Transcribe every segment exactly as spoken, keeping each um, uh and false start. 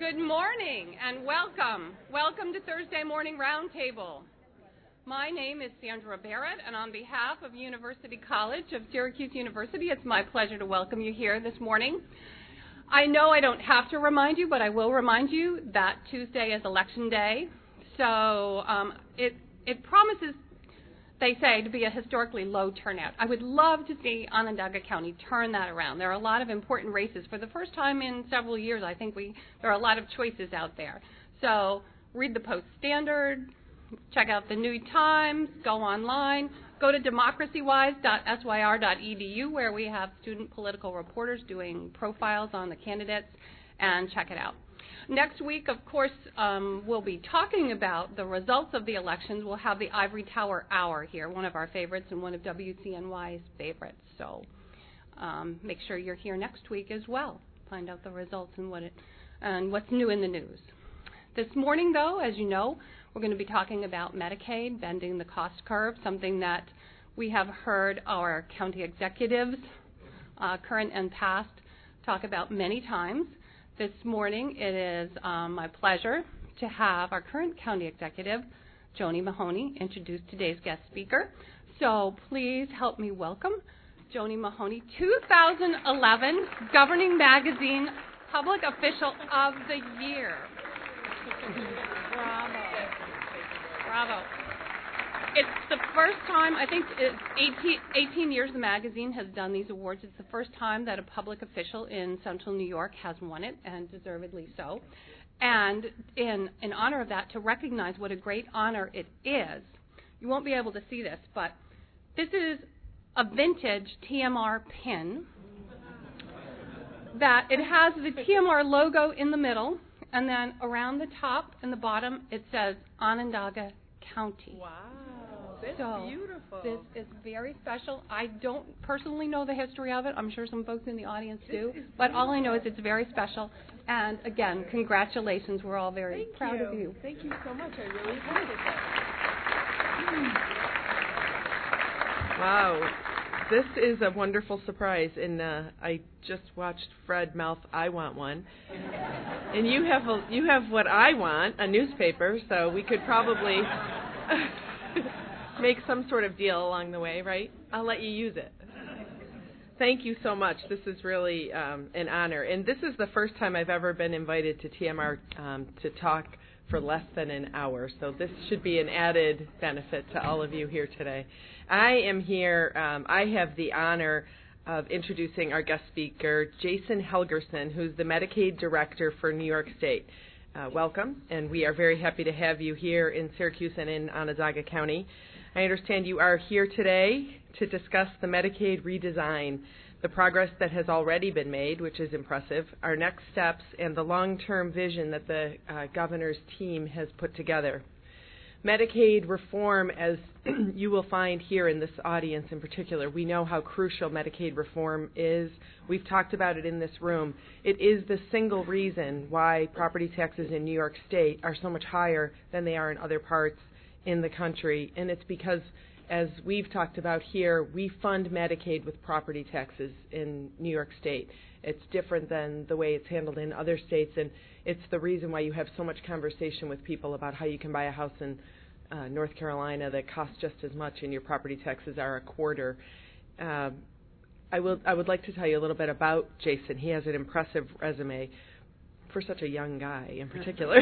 Good morning and welcome. Welcome to Thursday Morning Roundtable. My name is Sandra Barrett, and on behalf of University College of Syracuse University, it's my pleasure to welcome you here this morning. I know I don't have to remind you, but I will remind you that Tuesday is Election Day, so um, it, it promises, they say, to be a historically low turnout. I would love to see Onondaga County turn that around. There are a lot of important races. For the first time in several years, I think we there are a lot of choices out there. So read the Post-Standard, check out the New Times, go online, go to democracy wise dot s y r dot e d u where we have student political reporters doing profiles on the candidates, and check it out. Next week, of course, um, we'll be talking about the results of the elections. We'll have the Ivory Tower Hour here, one of our favorites and one of W C N Y's favorites. So um, make sure you're here next week as well. Find out the results and what it and what's new in the news. This morning, though, as you know, we're going to be talking about Medicaid, bending the cost curve, something that we have heard our county executives, uh, current and past, talk about many times. This morning, it is um, my pleasure to have our current county executive, Joni Mahoney, introduce today's guest speaker. So please help me welcome Joni Mahoney, two thousand eleven Governing Magazine Public Official of the Year. Bravo. Bravo. It's the first time, I think it's eighteen, eighteen years the magazine has done these awards. It's the first time that a public official in central New York has won it, and deservedly so. And in, in honor of that, to recognize what a great honor it is, you won't be able to see this, but this is a vintage T M R pin that it has the T M R logo in the middle, and then around the top and the bottom it says Onondaga County. Wow. That's so beautiful. This is very special. I don't personally know the history of it. I'm sure some folks in the audience do. But all I know is it's very special. And again, congratulations. We're all very Thank proud you. of you. Thank you so much. I really appreciate that. Wow. This is a wonderful surprise. And uh, I just watched Fred mouth, I want one. And you have a, you have what I want, a newspaper, so we could probably make some sort of deal along the way, right? I'll let you use it. Thank you so much. This is really um, an honor. And this is the first time I've ever been invited to T M R um, to talk for less than an hour. So this should be an added benefit to all of you here today. I am here, um, I have the honor of introducing our guest speaker, Jason Helgerson, who's the Medicaid Director for New York State. Uh, welcome, and we are very happy to have you here in Syracuse and in Onondaga County. I understand you are here today to discuss the Medicaid redesign, the progress that has already been made, which is impressive, our next steps, and the long-term vision that the uh, governor's team has put together. Medicaid reform, as you will find here in this audience in particular, we know how crucial Medicaid reform is. We've talked about it in this room. It is the single reason why property taxes in New York State are so much higher than they are in other parts in the country, and it's because, as we've talked about here, we fund Medicaid with property taxes in New York State. It's different than the way it's handled in other states, and it's the reason why you have so much conversation with people about how you can buy a house in uh, North Carolina that costs just as much and your property taxes are a quarter. Uh, I will. I would like to tell you a little bit about Jason. He has an impressive resume for such a young guy in particular.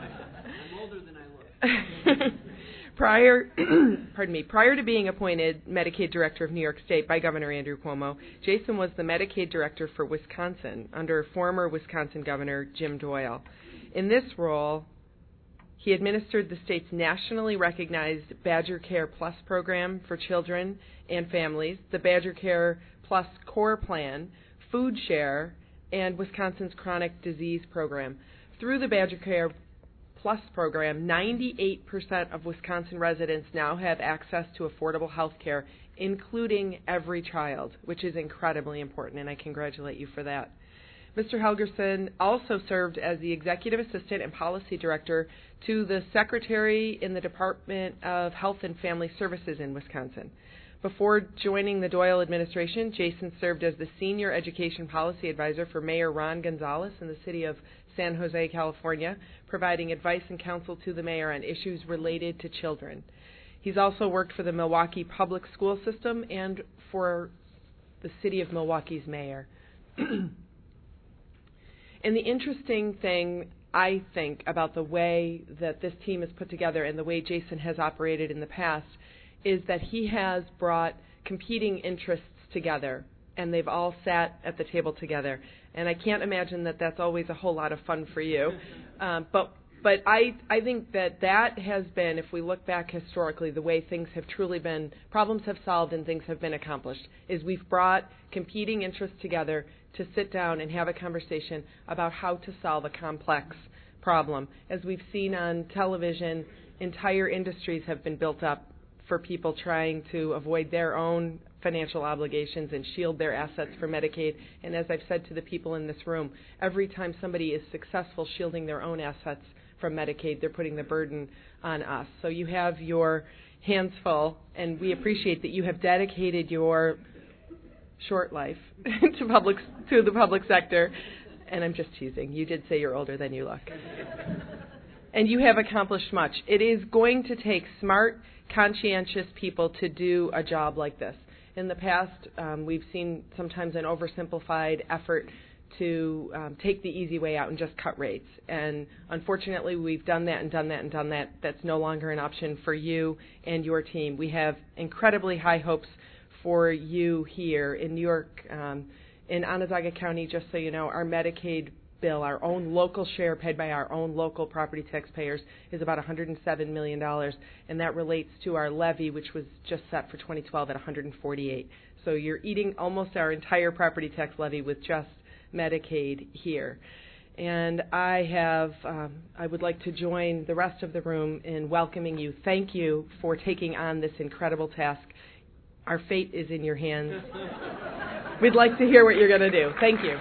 I'm older than I look. Prior, pardon me, prior to being appointed Medicaid Director of New York State by Governor Andrew Cuomo, Jason was the Medicaid Director for Wisconsin under former Wisconsin Governor Jim Doyle. In this role, he administered the state's nationally recognized Badger Care Plus program for children and families, the Badger Care Plus Core Plan, Food Share, and Wisconsin's Chronic Disease Program. Through the Badger Care Plus program, ninety-eight percent of Wisconsin residents now have access to affordable health care, including every child, which is incredibly important, and I congratulate you for that. Mister Helgerson also served as the Executive Assistant and Policy Director to the Secretary in the Department of Health and Family Services in Wisconsin. Before joining the Doyle administration, Jason served as the Senior Education Policy Advisor for Mayor Ron Gonzalez in the city of San Jose, California, providing advice and counsel to the mayor on issues related to children. He's also worked for the Milwaukee Public School System and for the city of Milwaukee's mayor. And the interesting thing, I think, about the way that this team is put together and the way Jason has operated in the past is that he has brought competing interests together, and they've all sat at the table together. And I can't imagine that that's always a whole lot of fun for you. Um, but but I, I think that that has been, if we look back historically, the way things have truly been, problems have solved and things have been accomplished, is we've brought competing interests together to sit down and have a conversation about how to solve a complex problem. As we've seen on television, entire industries have been built up for people trying to avoid their own financial obligations and shield their assets for Medicaid. And as I've said to the people in this room, every time somebody is successful shielding their own assets from Medicaid, they're putting the burden on us. So you have your hands full, and we appreciate that you have dedicated your short life to public to the public sector. And I'm just teasing. You did say you're older than you look. And you have accomplished much. It is going to take smart, conscientious people to do a job like this. In the past, um, we've seen sometimes an oversimplified effort to um, take the easy way out and just cut rates. And unfortunately, we've done that and done that and done that. That's no longer an option for you and your team. We have incredibly high hopes for you here in New York. Um, in Onondaga County, just so you know, our Medicaid bill, our own local share paid by our own local property taxpayers, is about one hundred seven million dollars, and that relates to our levy, which was just set for twenty twelve at one hundred forty-eight. So you're eating almost our entire property tax levy with just Medicaid here. And I have, um, I would like to join the rest of the room in welcoming you. Thank you for taking on this incredible task. Our fate is in your hands. We'd like to hear what you're going to do. Thank you.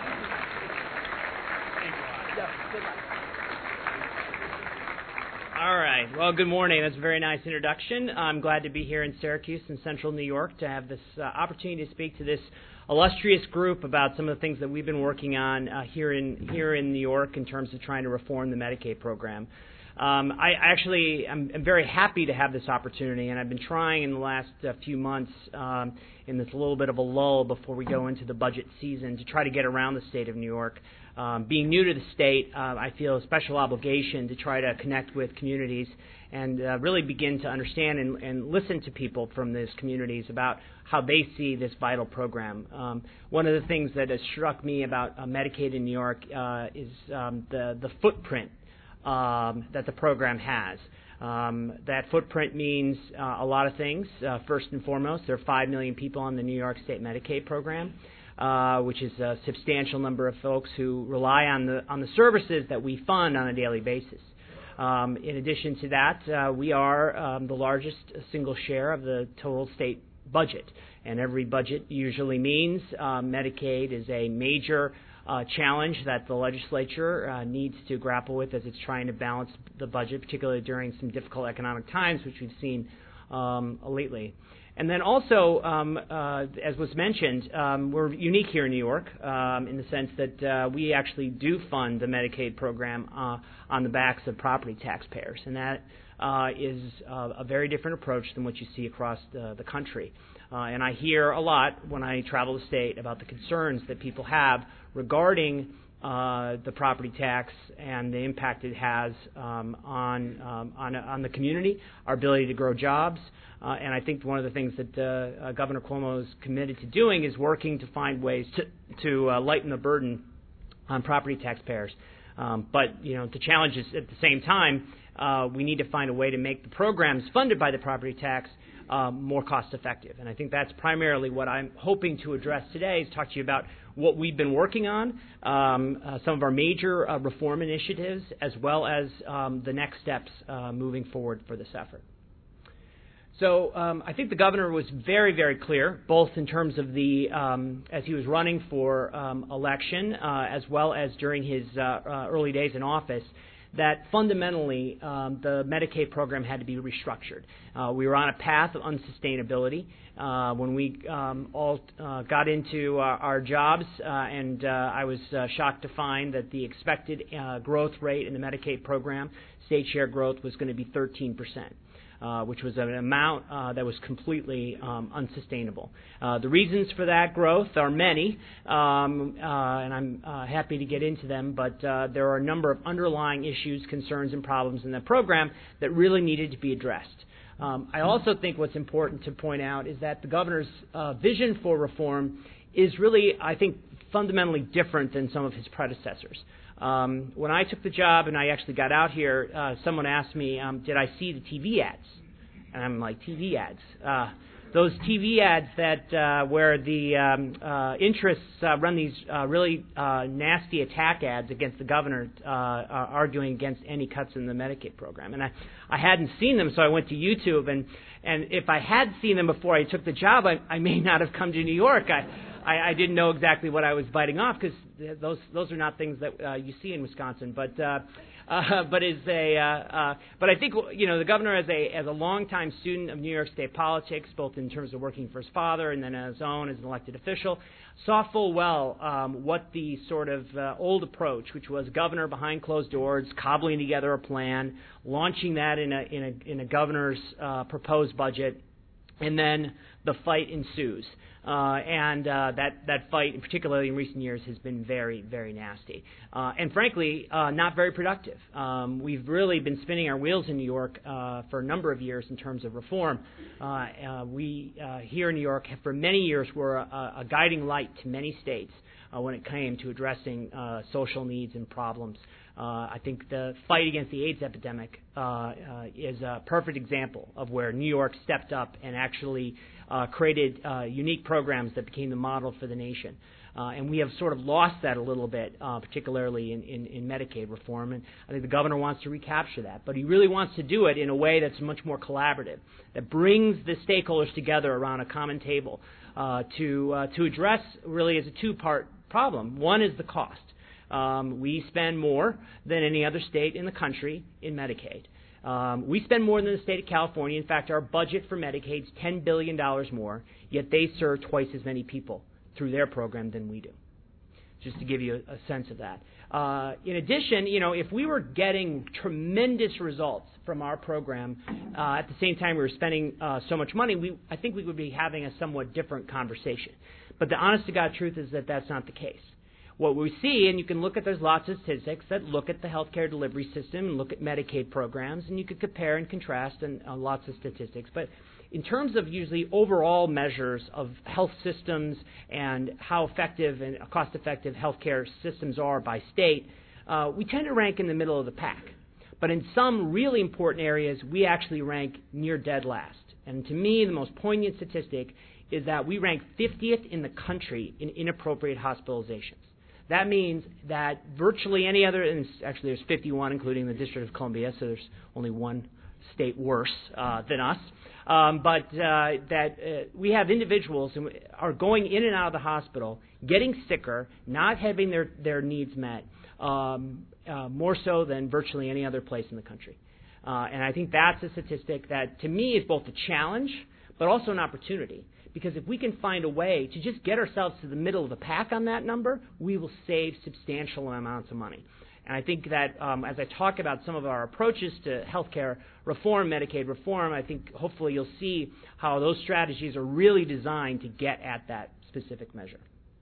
All right. Well, good morning. That's a very nice introduction. I'm glad to be here in Syracuse in central New York to have this uh, opportunity to speak to this illustrious group about some of the things that we've been working on uh, here in here in New York in terms of trying to reform the Medicaid program. Um, I actually am I'm very happy to have this opportunity, and I've been trying in the last uh, few months um, in this little bit of a lull before we go into the budget season to try to get around the state of New York. Um, being new to the state, uh, I feel a special obligation to try to connect with communities and uh, really begin to understand and, and listen to people from these communities about how they see this vital program. Um, one of the things that has struck me about uh, Medicaid in New York uh, is um, the, the footprint um, that the program has. Um, that footprint means uh, a lot of things. Uh, first and foremost, there are five million people on the New York State Medicaid program. Uh, which is a substantial number of folks who rely on the on the services that we fund on a daily basis. Um, in addition to that, uh, we are um, the largest single share of the total state budget, and every budget usually means uh, Medicaid is a major uh, challenge that the legislature uh, needs to grapple with as it's trying to balance the budget, particularly during some difficult economic times, which we've seen um, lately. And then also, um, uh, as was mentioned, um, we're unique here in New York um, in the sense that uh, we actually do fund the Medicaid program uh, on the backs of property taxpayers, and that uh, is uh, a very different approach than what you see across the, the country. Uh, and I hear a lot when I travel the state about the concerns that people have regarding Uh, the property tax and the impact it has um, on um, on, on the community, our ability to grow jobs, uh, and I think one of the things that uh, uh, Governor Cuomo is committed to doing is working to find ways to to uh, lighten the burden on property taxpayers. Um, but you know, the challenge is at the same time uh, we need to find a way to make the programs funded by the property tax uh, more cost effective, and I think that's primarily what I'm hoping to address today. Is talk to you about what we've been working on, um, uh, some of our major uh, reform initiatives, as well as um, the next steps uh, moving forward for this effort. So um, I think the governor was very, very clear, both in terms of the, um, as he was running for um, election, uh, as well as during his uh, uh, early days in office, that fundamentally um, the Medicaid program had to be restructured. Uh, we were on a path of unsustainability. Uh, when we um, all uh, got into our, our jobs, uh, and uh, I was uh, shocked to find that the expected uh, growth rate in the Medicaid program, state share growth, was going to be thirteen percent. Uh, which was an amount uh, that was completely um, unsustainable. Uh, the reasons for that growth are many, um, uh, and I'm uh, happy to get into them, but uh, there are a number of underlying issues, concerns, and problems in the program that really needed to be addressed. Um, I also think what's important to point out is that the governor's uh, vision for reform is really, I think, fundamentally different than some of his predecessors. Um, when I took the job and I actually got out here, uh, someone asked me, um, did I see the T V ads? And I'm like, T V ads? Uh, those T V ads that uh, where the um, uh, interests uh, run these uh, really uh, nasty attack ads against the governor, uh, uh, arguing against any cuts in the Medicaid program. And I, I hadn't seen them, so I went to YouTube. And, and if I had seen them before I took the job, I, I may not have come to New York. I, I, I didn't know exactly what I was biting off, because those those are not things that uh, you see in Wisconsin. But uh, uh, but is a uh, uh, but I think you know the governor, as a as a longtime student of New York State politics, both in terms of working for his father and then on his own as an elected official, saw full well um, what the sort of uh, old approach, which was governor behind closed doors, cobbling together a plan, launching that in a in a in a governor's uh, proposed budget, and then the fight ensues. Uh, and uh, that, that fight, particularly in recent years, has been very, very nasty. Uh, and frankly, uh, not very productive. Um, we've really been spinning our wheels in New York uh, for a number of years in terms of reform. Uh, uh, we uh, here in New York, for many years, were a, a guiding light to many states uh, when it came to addressing uh, social needs and problems. Uh, I think the fight against the AIDS epidemic uh, uh, is a perfect example of where New York stepped up and actually uh, created uh, unique programs that became the model for the nation. Uh, and we have sort of lost that a little bit, uh, particularly in, in, in Medicaid reform. And I think the governor wants to recapture that. But he really wants to do it in a way that's much more collaborative, that brings the stakeholders together around a common table uh, to, uh, to address really as a two-part problem. One is the cost. Um, we spend more than any other state in the country in Medicaid. Um, we spend more than the state of California. In fact, our budget for Medicaid is ten billion dollars more, yet they serve twice as many people through their program than we do, just to give you a, a sense of that. Uh, in addition, you know, if we were getting tremendous results from our program uh, at the same time we were spending uh, so much money, we, I think we would be having a somewhat different conversation. But the honest-to-God truth is that that's not the case. What we see, and you can look at, there's lots of statistics that look at the healthcare delivery system and look at Medicaid programs, and you could compare and contrast and uh, lots of statistics. But in terms of usually overall measures of health systems and how effective and cost-effective healthcare systems are by state, uh, we tend to rank in the middle of the pack. But in some really important areas, we actually rank near dead last. And to me, the most poignant statistic is that we rank fiftieth in the country in inappropriate hospitalizations. That means that virtually any other, and actually there's fifty-one, including the District of Columbia, so there's only one state worse uh, than us. Um, but uh, that uh, we have individuals who are going in and out of the hospital, getting sicker, not having their, their needs met, um, uh, more so than virtually any other place in the country. Uh, and I think that's a statistic that, to me, is both a challenge but also an opportunity. Because if we can find a way to just get ourselves to the middle of the pack on that number, we will save substantial amounts of money. And I think that um, as I talk about some of our approaches to healthcare reform, Medicaid reform, I think hopefully you'll see how those strategies are really designed to get at that specific measure.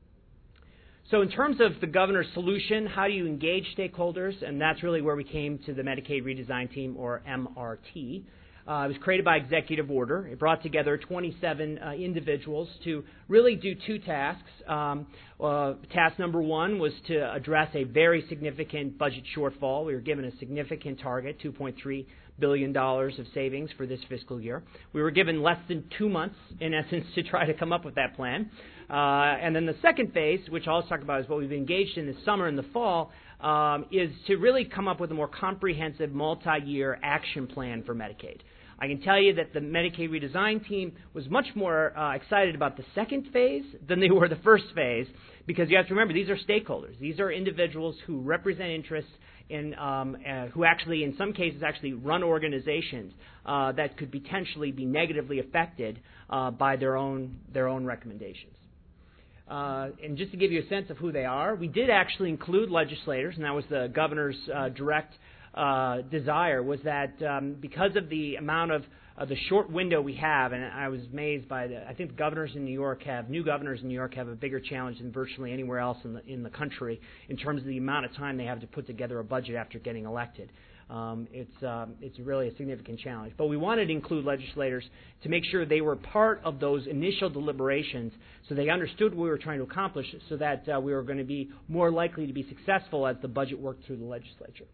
So in terms of the governor's solution, how do you engage stakeholders? And that's really where we came to the Medicaid Redesign Team, or M R T. Uh, it was created by executive order. It brought together twenty-seven uh, individuals to really do two tasks. Um, uh, task number one was to address a very significant budget shortfall. We were given a significant target, two point three billion dollars of savings for this fiscal year. We were given less than two months, in essence, to try to come up with that plan. Uh, and then the second phase, which I'll talk about, is what we've engaged in this summer and the fall, um, is to really come up with a more comprehensive multi-year action plan for Medicaid. I can tell you that the Medicaid redesign team was much more uh, excited about the second phase than they were the first phase, because you have to remember, these are stakeholders. These are individuals who represent interests in, um, uh, who actually, in some cases, actually run organizations uh, that could potentially be negatively affected uh, by their own their own recommendations. Uh, and just to give you a sense of who they are, we did actually include legislators, and that was the governor's uh, direct uh, desire, was that um, because of the amount of uh, the short window we have, and I was amazed by the, I think the governors in New York have, new governors in New York have a bigger challenge than virtually anywhere else in the, in the country in terms of the amount of time they have to put together a budget after getting elected. Um, it's um, it's really a significant challenge. But we wanted to include legislators to make sure they were part of those initial deliberations so they understood what we were trying to accomplish, so that uh, we were going to be more likely to be successful as the budget worked through the legislature.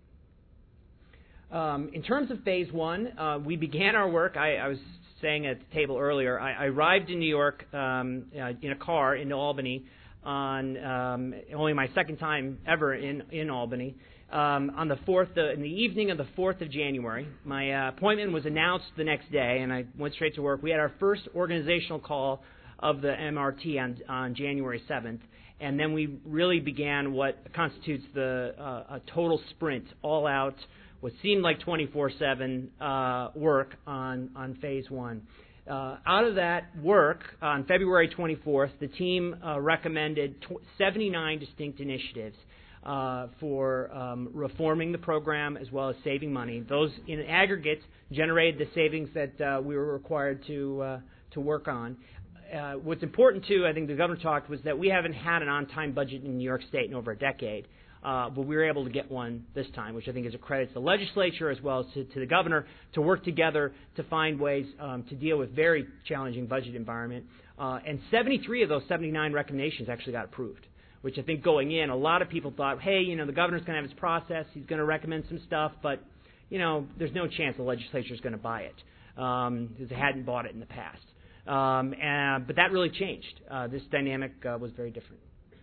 Um, in terms of phase one, uh, we began our work. I, I was saying at the table earlier, I, I arrived in New York um, uh, in a car into Albany on um, only my second time ever in, in Albany. Um, on the fourth, uh, in the evening of the fourth of January, my uh, appointment was announced the next day, and I went straight to work. We had our first organizational call of the M R T on, on January seventh, and then we really began what constitutes the uh, a total sprint, all out, what seemed like twenty-four seven uh, work on, on phase one. Uh, out of that work, on February twenty-fourth, the team uh, recommended seventy-nine distinct initiatives Uh, for um, reforming the program as well as saving money. Those in aggregate generated the savings that uh, we were required to uh, to work on. Uh, what's important too, I think the governor talked, was that we haven't had an on-time budget in New York State in over a decade, uh, but we were able to get one this time, which I think is a credit to the legislature as well as to, to the governor to work together to find ways um, to deal with very challenging budget environment. Uh, and seventy-three of those seventy-nine recommendations actually got approved, which I think going in, a lot of people thought, hey, you know, the governor's going to have his process. He's going to recommend some stuff, but, you know, there's no chance the legislature is going to buy it um, because they hadn't bought it in the past. Um, and, but that really changed. Uh, this dynamic uh, was very different.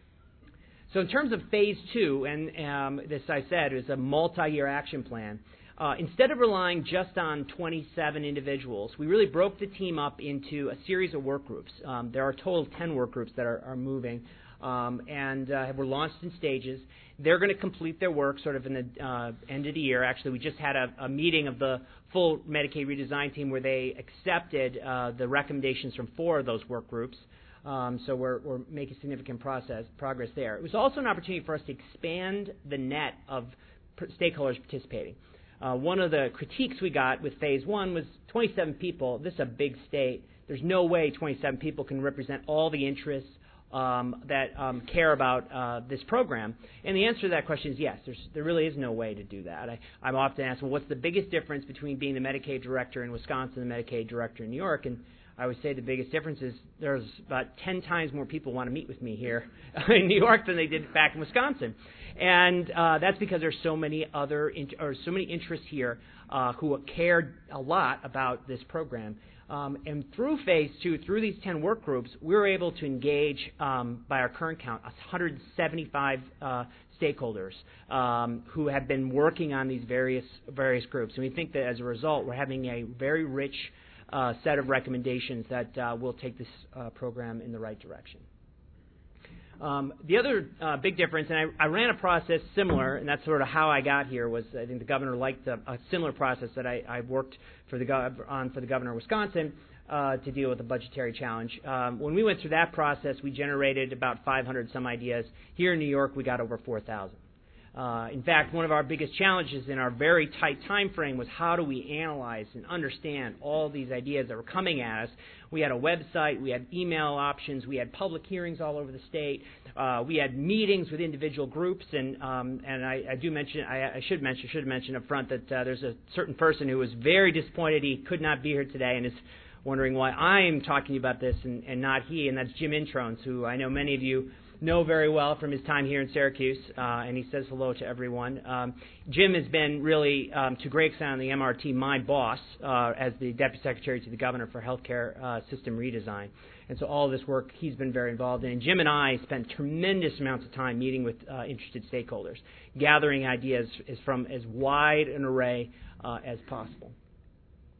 So in terms of phase two, and um, this I said is a multi-year action plan, uh, instead of relying just on twenty-seven individuals, we really broke the team up into a series of work groups. Um, there are a total of ten work groups that are, are moving. Um, and uh, were launched in stages. They're going to complete their work sort of in the uh, end of the year. Actually, we just had a, a meeting of the full Medicaid redesign team where they accepted uh, the recommendations from four of those work groups. Um, so we're, we're making significant process, progress there. It was also an opportunity for us to expand the net of p- stakeholders participating. Uh, one of the critiques we got with phase one was twenty-seven people. This is a big state. There's no way twenty-seven people can represent all the interests Um, that um, care about uh, this program? And the answer to that question is yes. There's, there really is no way to do that. I, I'm often asked, well, what's the biggest difference between being the Medicaid director in Wisconsin and the Medicaid director in New York? And I would say the biggest difference is there's about ten times more people want to meet with me here in New York than they did back in Wisconsin. And uh, that's because there's so many other in- or so many interests here uh, who cared a lot about this program. Um, and through phase two, through these ten work groups, we were able to engage, um, by our current count, one hundred seventy-five uh, stakeholders um, who have been working on these various various groups. And we think that as a result, we're having a very rich uh, set of recommendations that uh, will take this uh, program in the right direction. Um, the other uh, big difference, and I, I ran a process similar, and that's sort of how I got here, was I think the governor liked a, a similar process that I, I worked for the gov- on for the governor of Wisconsin uh, to deal with the budgetary challenge. Um, when we went through that process, we generated about five hundred some ideas. Here in New York, we got over four thousand. Uh, in fact, one of our biggest challenges in our very tight time frame was how do we analyze and understand all these ideas that were coming at us. We had a website, we had email options, we had public hearings all over the state, uh, we had meetings with individual groups, and um, and I, I do mention, I, I should mention, should mention up front that uh, there's a certain person who was very disappointed he could not be here today and is wondering why I'm talking about this and, and not he, and that's Jim Intrones, who I know many of you know very well from his time here in Syracuse, uh, and he says hello to everyone. Um, Jim has been really, um, to great extent on the M R T, my boss uh, as the Deputy Secretary to the Governor for Healthcare uh, System Redesign. And so all of this work he's been very involved in. And Jim and I spent tremendous amounts of time meeting with uh, interested stakeholders, gathering ideas is from as wide an array uh, as possible.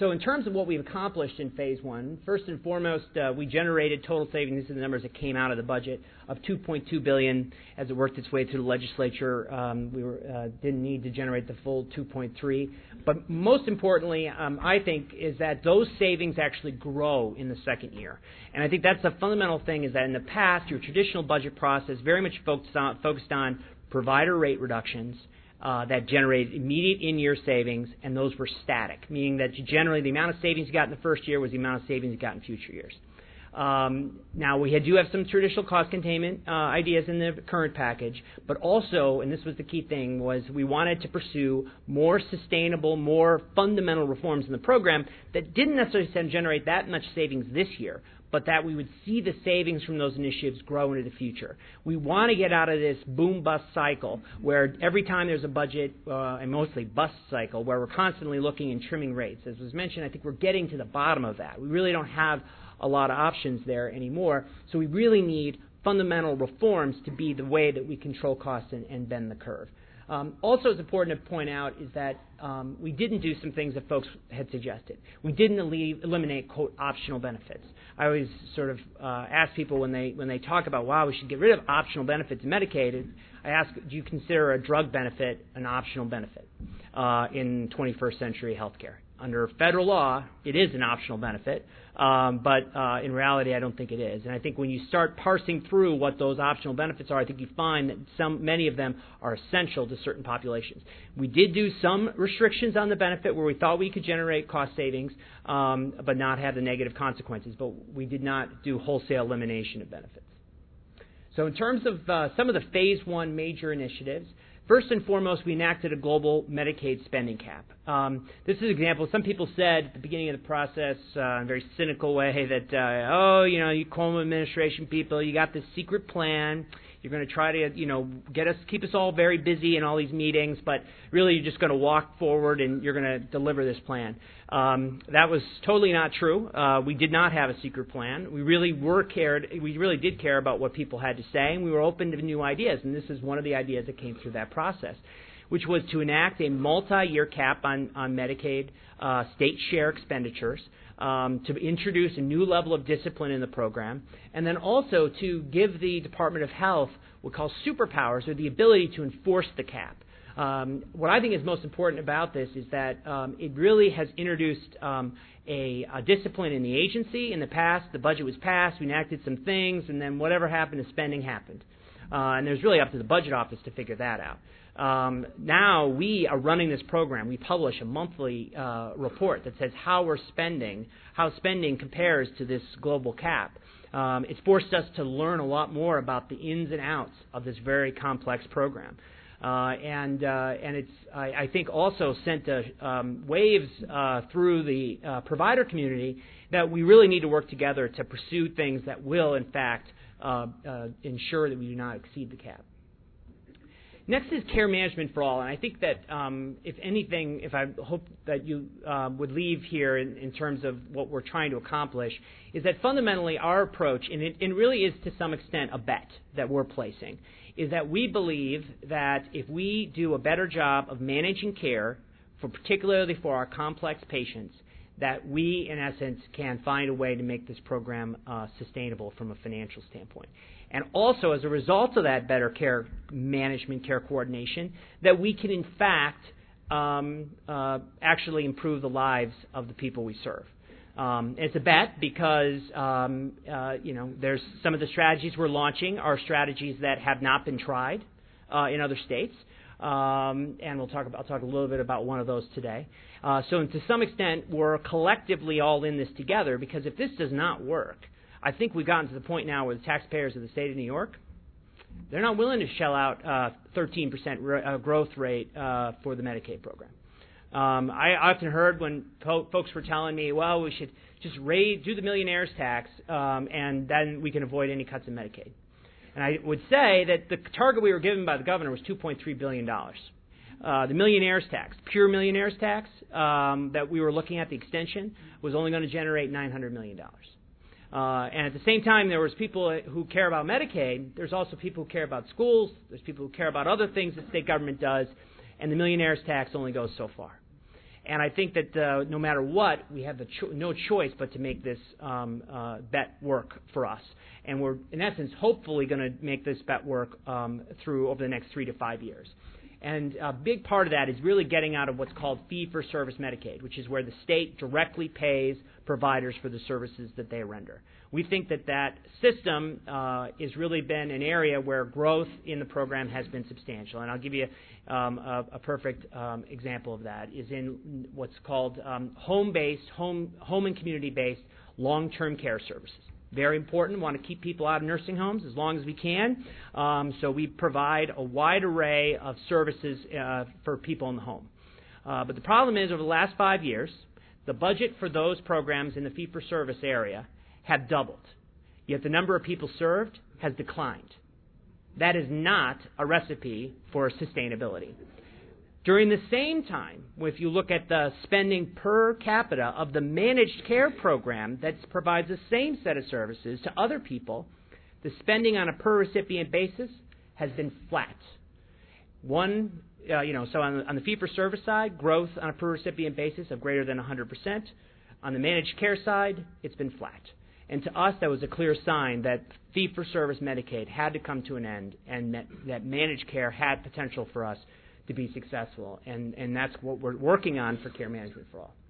So in terms of what we've accomplished in phase one, first and foremost, uh, we generated total savings. These are the numbers that came out of the budget of two point two billion dollars as it worked its way through the legislature. Um, we were, uh, didn't need to generate the full two point three. But most importantly, um, I think, is that those savings actually grow in the second year. And I think that's the fundamental thing, is that in the past, your traditional budget process very much focused on, focused on provider rate reductions, Uh, that generated immediate in-year savings, and those were static, meaning that you generally the amount of savings you got in the first year was the amount of savings you got in future years. Um, now, we had, do have some traditional cost containment uh, ideas in the current package, but also, and this was the key thing, was we wanted to pursue more sustainable, more fundamental reforms in the program that didn't necessarily generate that much savings this year, but that we would see the savings from those initiatives grow into the future. We want to get out of this boom-bust cycle where every time there's a budget, uh, and mostly bust cycle, where we're constantly looking and trimming rates. As was mentioned, I think we're getting to the bottom of that. We really don't have a lot of options there anymore, so we really need fundamental reforms to be the way that we control costs and, and bend the curve. Um, also, it's important to point out is that um, we didn't do some things that folks had suggested. We didn't leave, eliminate, quote, optional benefits. I always sort of uh, ask people when they when they talk about, wow, we should get rid of optional benefits in Medicaid, I ask, do you consider a drug benefit an optional benefit uh, in twenty-first century healthcare? Under federal law, it is an optional benefit, um, but uh, in reality, I don't think it is. And I think when you start parsing through what those optional benefits are, I think you find that some, many of them are essential to certain populations. We did do some restrictions on the benefit where we thought we could generate cost savings, um, but not have the negative consequences. But we did not do wholesale elimination of benefits. So in terms of uh, some of the phase one major initiatives, first and foremost, we enacted a global Medicaid spending cap. Um, this is an example. Some people said at the beginning of the process, uh, in a very cynical way, that, uh, oh, you know, you Cuomo administration people, you got this secret plan. You're going to try to, you know, get us, keep us all very busy in all these meetings, but really you're just going to walk forward and you're going to deliver this plan. Um, that was totally not true. Uh, we did not have a secret plan. We really were cared. We really did care about what people had to say, and we were open to new ideas. And this is one of the ideas that came through that process, which was to enact a multi-year cap on on Medicaid uh, state share expenditures. Um, to introduce a new level of discipline in the program, and then also to give the Department of Health what we call superpowers, or the ability to enforce the cap. Um, what I think is most important about this is that um, it really has introduced um, a, a discipline in the agency. In the past, the budget was passed, we enacted some things, and then whatever happened to spending happened. Uh, and it was really up to the budget office to figure that out. Um, now we are running this program. We publish a monthly uh, report that says how we're spending, how spending compares to this global cap. Um, it's forced us to learn a lot more about the ins and outs of this very complex program. Uh, and uh, and it's I, I think also sent a, um, waves uh, through the uh, provider community that we really need to work together to pursue things that will, in fact, uh, uh, ensure that we do not exceed the cap. Next is care management for all, and I think that um, if anything, if I hope that you uh, would leave here in, in terms of what we're trying to accomplish, is that fundamentally our approach, and it, it really is to some extent a bet that we're placing, is that we believe that if we do a better job of managing care, for particularly for our complex patients, that we, in essence, can find a way to make this program uh, sustainable from a financial standpoint. And also, as a result of that better care management, care coordination, that we can, in fact, um, uh, actually improve the lives of the people we serve. Um, it's a bet because, um, uh, you know, there's some of the strategies we're launching are strategies that have not been tried uh, in other states. Um, and we'll talk about, I'll talk a little bit about one of those today. Uh, so to some extent, we're collectively all in this together, because if this does not work, I think we've gotten to the point now where the taxpayers of the state of New York, they're not willing to shell out uh, thirteen percent re- uh, growth rate uh, for the Medicaid program. Um, I often heard when po- folks were telling me, well, we should just raise, do the millionaire's tax, um, and then we can avoid any cuts in Medicaid. And I would say that the target we were given by the governor was two point three billion dollars. Uh, the millionaire's tax, pure millionaire's tax, um, that we were looking at, the extension, was only going to generate nine hundred million dollars. Uh, and at the same time, there was people who care about Medicaid. There's also people who care about schools. There's people who care about other things that state government does. And the millionaire's tax only goes so far. And I think that uh, no matter what, we have the cho- no choice but to make this um, uh, bet work for us. And we're, in essence, hopefully going to make this bet work um, through over the next three to five years. And a big part of that is really getting out of what's called fee-for-service Medicaid, which is where the state directly pays providers for the services that they render. We think that that system uh, has really been an area where growth in the program has been substantial. And I'll give you um, a, a perfect um, example of that is in what's called um, home-based, home, home and community-based long-term care services. Very important. We want to keep people out of nursing homes as long as we can. Um, so we provide a wide array of services uh, for people in the home. Uh, but the problem is, over the last five years, the budget for those programs in the fee-for-service area have doubled. Yet the number of people served has declined. That is not a recipe for sustainability. During the same time, if you look at the spending per capita of the managed care program that provides the same set of services to other people, the spending on a per recipient basis has been flat. One, uh, you know, so on the, on the fee-for-service side, growth on a per recipient basis of greater than one hundred percent. On the managed care side, it's been flat. And to us, that was a clear sign that fee-for-service Medicaid had to come to an end and that, that managed care had potential for us to be successful, and, and that's what we're working on for Care Management for All.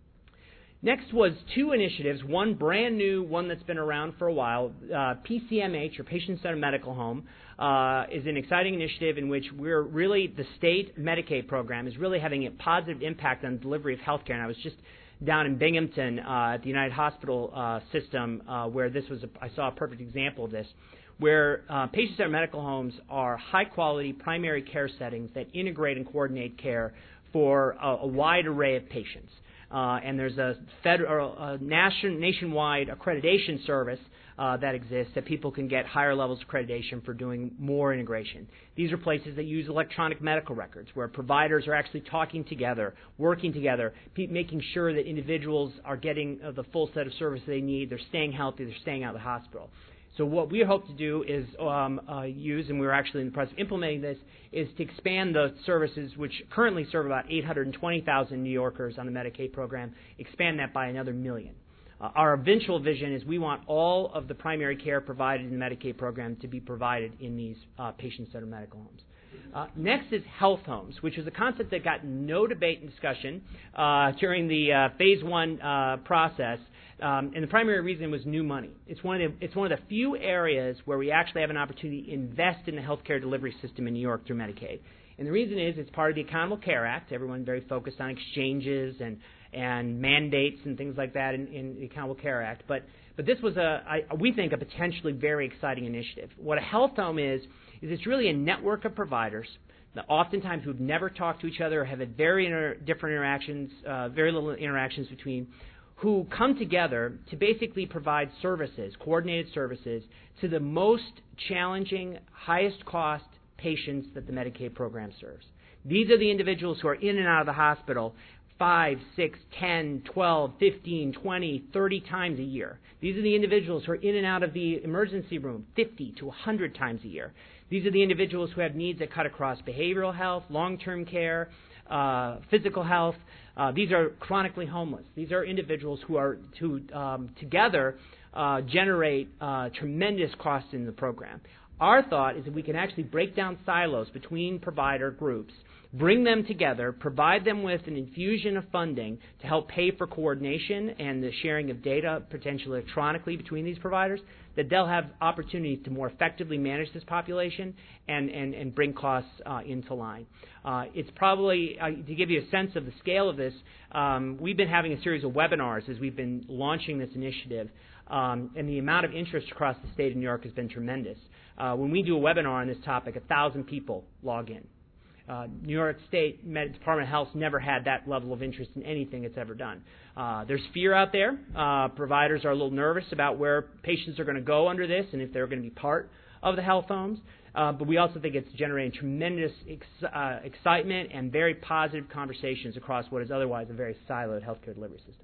Next was two initiatives, one brand new, one that's been around for a while. Uh, P C M H, or Patient-Centered Medical Home, uh, is an exciting initiative in which we're really, the state Medicaid program is really having a positive impact on delivery of health care. And I was just down in Binghamton uh, at the United Hospital uh, system uh, where this was, a, I saw a perfect example of this, where uh, patient-centered medical homes are high-quality primary care settings that integrate and coordinate care for a, a wide array of patients. Uh, and there's a, federal, a nation, nationwide accreditation service uh, that exists that people can get higher levels of accreditation for doing more integration. These are places that use electronic medical records where providers are actually talking together, working together, pe- making sure that individuals are getting uh, the full set of services they need, they're staying healthy, they're staying out of the hospital. So what we hope to do is um, uh, use, and we're actually in the process of implementing this, is to expand the services which currently serve about eight hundred twenty thousand New Yorkers on the Medicaid program, expand that by another million. Uh, our eventual vision is we want all of the primary care provided in the Medicaid program to be provided in these uh, patient-centered medical homes. Uh, next is health homes, which is a concept that got no debate and discussion uh, during the uh, phase one uh, process. Um, and the primary reason was new money. It's one of the, it's one of the few areas where we actually have an opportunity to invest in the healthcare delivery system in New York through Medicaid. And the reason is it's part of the Accountable Care Act. Everyone's very focused on exchanges and, and mandates and things like that in, in the Accountable Care Act. But, but this was, a, I, we think, a potentially very exciting initiative. What a health home is, is it's really a network of providers that oftentimes who've never talked to each other or have had very inter- different interactions, uh, very little interactions between, who come together to basically provide services, coordinated services, to the most challenging, highest cost patients that the Medicaid program serves. These are the individuals who are in and out of the hospital five, six, ten, twelve, fifteen, twenty, thirty times a year. These are the individuals who are in and out of the emergency room fifty to one hundred times a year. These are the individuals who have needs that cut across behavioral health, long-term care, uh, physical health. Uh, these are chronically homeless. These are individuals who are who um, together uh, generate uh, tremendous costs in the program. Our thought is that we can actually break down silos between provider groups, bring them together, provide them with an infusion of funding to help pay for coordination and the sharing of data potentially electronically between these providers, that they'll have opportunities to more effectively manage this population and, and, and bring costs uh, into line. Uh, it's probably, uh, to give you a sense of the scale of this, um, we've been having a series of webinars as we've been launching this initiative, um, and the amount of interest across the state of New York has been tremendous. Uh, when we do a webinar on this topic, a thousand people log in. Uh, New York State Med- Department of Health never had that level of interest in anything it's ever done. Uh, there's fear out there. Uh, providers are a little nervous about where patients are going to go under this and if they're going to be part of the health homes. Uh, but we also think it's generating tremendous ex- uh, excitement and very positive conversations across what is otherwise a very siloed healthcare delivery system.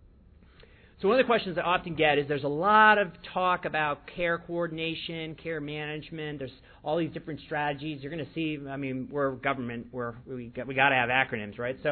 So one of the questions I often get is there's a lot of talk about care coordination, care management. There's all these different strategies. You're going to see, I mean, we're government. We're, we got, we got to have acronyms, right? So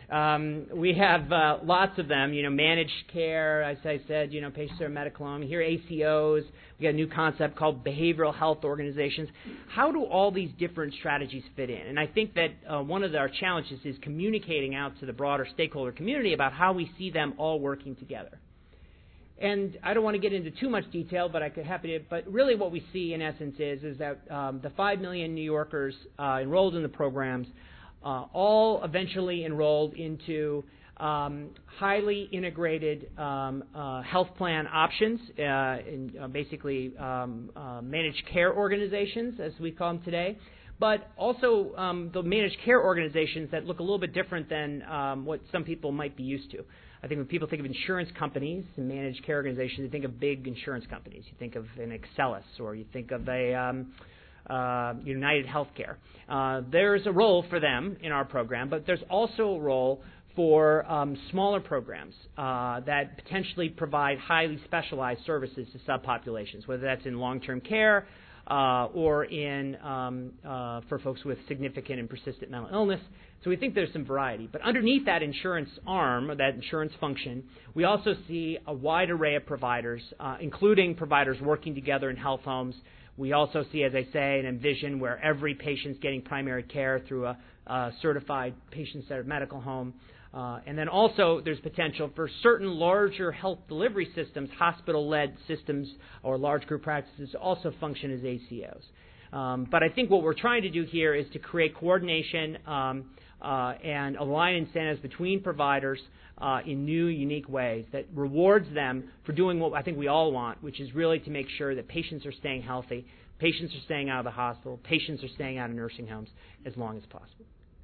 Um, we have uh, lots of them, you know, managed care, as I said, you know, patients are medical home. Here, A C Os. We got a new concept called behavioral health organizations. How do all these different strategies fit in? And I think that uh, one of our challenges is communicating out to the broader stakeholder community about how we see them all working together. And I don't want to get into too much detail, but I could happy to. But really, what we see in essence is is that um, the five million New Yorkers uh, enrolled in the programs uh, all eventually enrolled into um, highly integrated um, uh, health plan options, uh, in uh, basically um, uh, managed care organizations, as we call them today. But also um, the managed care organizations that look a little bit different than um, what some people might be used to. I think when people think of insurance companies and managed care organizations, you think of big insurance companies. You think of an Excellus, or you think of a um, uh, United Healthcare. Uh, there's a role for them in our program, but there's also a role for um, smaller programs uh, that potentially provide highly specialized services to subpopulations, whether that's in long-term care uh, or in um, uh, for folks with significant and persistent mental illness. So we think there's some variety. But underneath that insurance arm, or that insurance function, we also see a wide array of providers, uh, including providers working together in health homes. We also see, as I say, and envision where every patient's getting primary care through a, a certified patient-centered medical home. Uh, and then also there's potential for certain larger health delivery systems, hospital-led systems or large group practices to also function as A C Os. Um, but I think what we're trying to do here is to create coordination um, uh, and align incentives between providers uh, in new, unique ways that rewards them for doing what I think we all want, which is really to make sure that patients are staying healthy, patients are staying out of the hospital, patients are staying out of nursing homes as long as possible.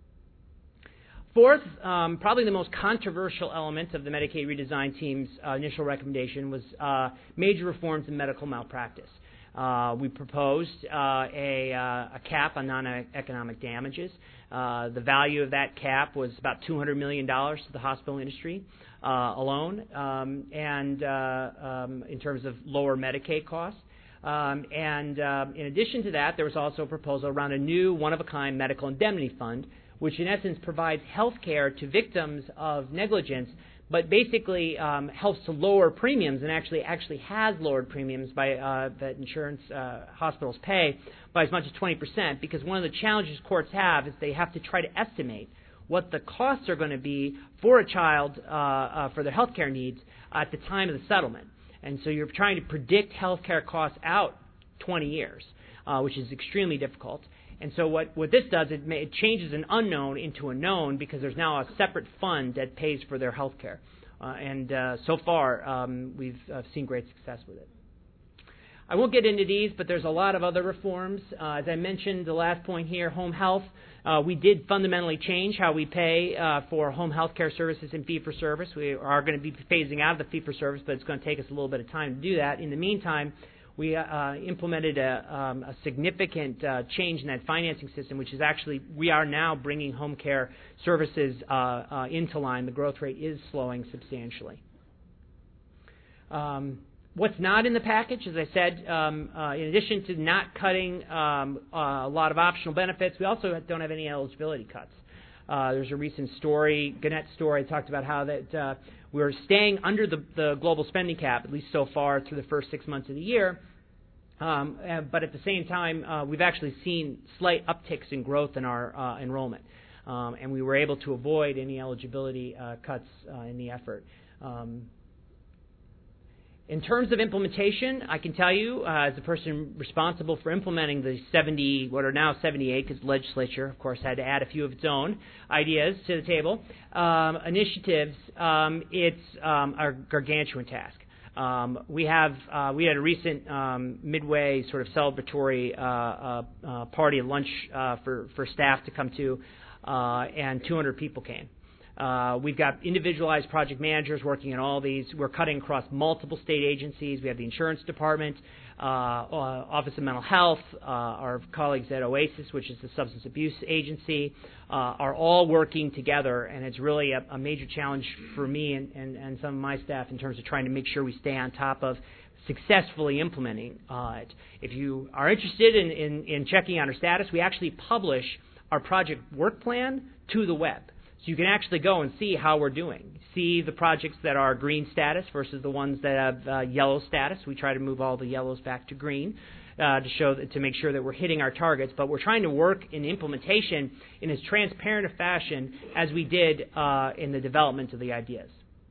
Fourth, um, probably the most controversial element of the Medicaid redesign team's uh, initial recommendation was uh, major reforms in medical malpractice. Uh, we proposed uh, a, uh, a cap on non-economic damages. Uh, the value of that cap was about two hundred million dollars to the hospital industry uh, alone, um, and uh, um, in terms of lower Medicaid costs. Um, and uh, in addition to that, there was also a proposal around a new one-of-a-kind medical indemnity fund, which in essence provides health care to victims of negligence, but basically um, helps to lower premiums and actually actually has lowered premiums by uh, that insurance uh, hospitals pay by as much as twenty percent, because one of the challenges courts have is they have to try to estimate what the costs are going to be for a child uh, uh, for their health care needs at the time of the settlement. And so you're trying to predict health care costs out twenty years, uh, which is extremely difficult. And so what, what this does, it, may, it changes an unknown into a known, because there's now a separate fund that pays for their health care. Uh, and uh, so far, um, we've uh, seen great success with it. I won't get into these, but there's a lot of other reforms. Uh, as I mentioned, the last point here, home health. Uh, we did fundamentally change how we pay uh, for home health care services in fee-for-service. We are going to be phasing out of the fee-for-service, but it's going to take us a little bit of time to do that. In the meantime, we uh, implemented a, um, a significant uh, change in that financing system, which is actually, we are now bringing home care services uh, uh, into line. The growth rate is slowing substantially. Um, what's not in the package, as I said, um, uh, in addition to not cutting um, uh, a lot of optional benefits, we also don't have any eligibility cuts. Uh, there's a recent story, Gannett story, talked about how that uh, we're staying under the, the global spending cap, at least so far through the first six months of the year. Um, uh, but at the same time, uh, we've actually seen slight upticks in growth in our uh, enrollment. Um, and we were able to avoid any eligibility uh, cuts uh, in the effort. Um, In terms of implementation, I can tell you, uh, as the person responsible for implementing the seventy, what are now seventy-eight, because the legislature, of course, had to add a few of its own ideas to the table, um, initiatives, um, it's um, a gargantuan task. Um, we have uh, we had a recent um, midway sort of celebratory uh, uh, uh, party and lunch uh, for for staff to come to, uh, and two hundred people came. Uh, we've got individualized project managers working on all these. We're cutting across multiple state agencies. We have the insurance department, uh, uh, Office of Mental Health, uh, our colleagues at OASIS, which is the substance abuse agency, uh, are all working together, and it's really a, a major challenge for me and, and, and some of my staff in terms of trying to make sure we stay on top of successfully implementing uh, it. If you are interested in, in, in checking on our status, we actually publish our project work plan to the web. So you can actually go and see how we're doing. See the projects that are green status versus the ones that have uh, yellow status. We try to move all the yellows back to green uh, to show that, to make sure that we're hitting our targets. But we're trying to work in implementation in as transparent a fashion as we did uh, in the development of the ideas.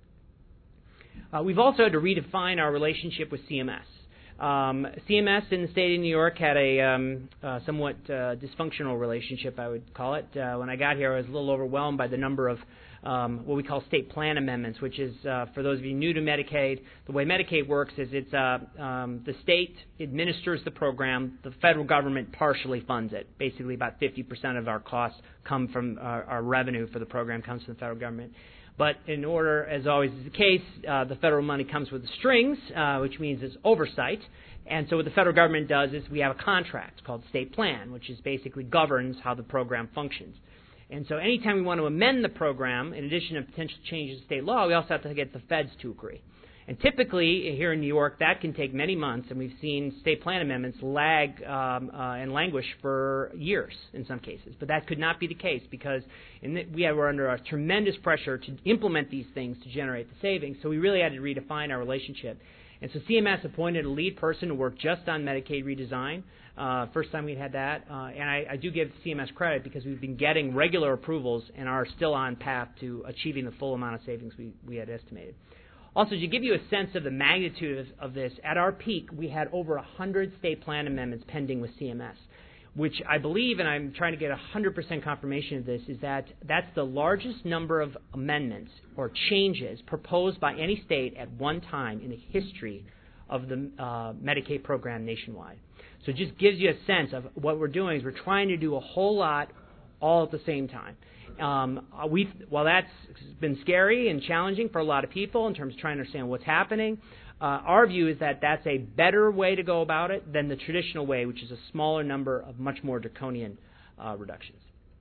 Uh, we've also had to redefine our relationship with C M S. Um, C M S in the state of New York had a um, uh, somewhat uh, dysfunctional relationship, I would call it. Uh, when I got here, I was a little overwhelmed by the number of um, what we call state plan amendments, which is, uh, for those of you new to Medicaid, the way Medicaid works is it's uh, um, the state administers the program, the federal government partially funds it. Basically, about fifty percent of our costs come from our, our revenue for the program comes from the federal government. But in order, as always is the case, uh, the federal money comes with the strings, uh, which means it's oversight. And so what the federal government does is we have a contract called State Plan, which is basically governs how the program functions. And so anytime we want to amend the program, in addition to potential changes in state law, we also have to get the feds to agree. And typically, here in New York, that can take many months, and we've seen state plan amendments lag um, uh, and languish for years in some cases. But that could not be the case because in the, we were under a tremendous pressure to implement these things to generate the savings, so we really had to redefine our relationship. And so C M S appointed a lead person to work just on Medicaid redesign. Uh, first time we had that. Uh, and I, I do give C M S credit because we've been getting regular approvals and are still on path to achieving the full amount of savings we, we had estimated. Also, to give you a sense of the magnitude of, of this, at our peak, we had over one hundred state plan amendments pending with C M S, which I believe, and I'm trying to get one hundred percent confirmation of this, is that that's the largest number of amendments or changes proposed by any state at one time in the history of the uh, Medicaid program nationwide. So it just gives you a sense of what we're doing is we're trying to do a whole lot all at the same time. Um, we've, while that's been scary and challenging for a lot of people in terms of trying to understand what's happening, uh, our view is that that's a better way to go about it than the traditional way, which is a smaller number of much more draconian uh, reductions.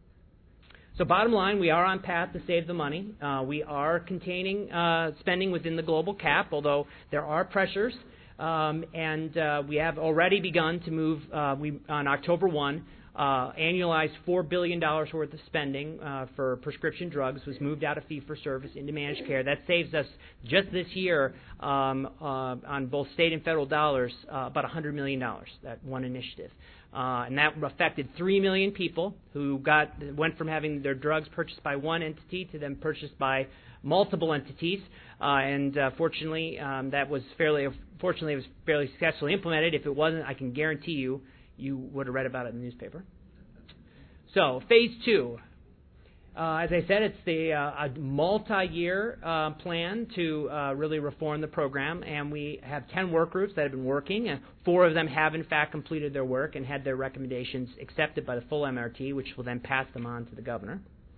So bottom line, we are on path to save the money. Uh, we are containing uh, spending within the global cap, although there are pressures. Um, and uh, we have already begun to move, uh, we, on October first, Uh, annualized four billion dollars worth of spending uh, for prescription drugs was moved out of fee-for-service into managed care. That saves us just this year um, uh, on both state and federal dollars uh, about one hundred million dollars, that one initiative. Uh, and that affected three million people who got went from having their drugs purchased by one entity to them purchased by multiple entities. Uh, and uh, fortunately, um, that was fairly, fortunately, it was fairly successfully implemented. If it wasn't, I can guarantee you, you would have read about it in the newspaper. So, phase two. Uh, as I said, it's the uh, a multi-year uh, plan to uh, really reform the program, and we have ten work groups that have been working, and four of them have, in fact, completed their work and had their recommendations accepted by the full M R T, which will then pass them on to the governor.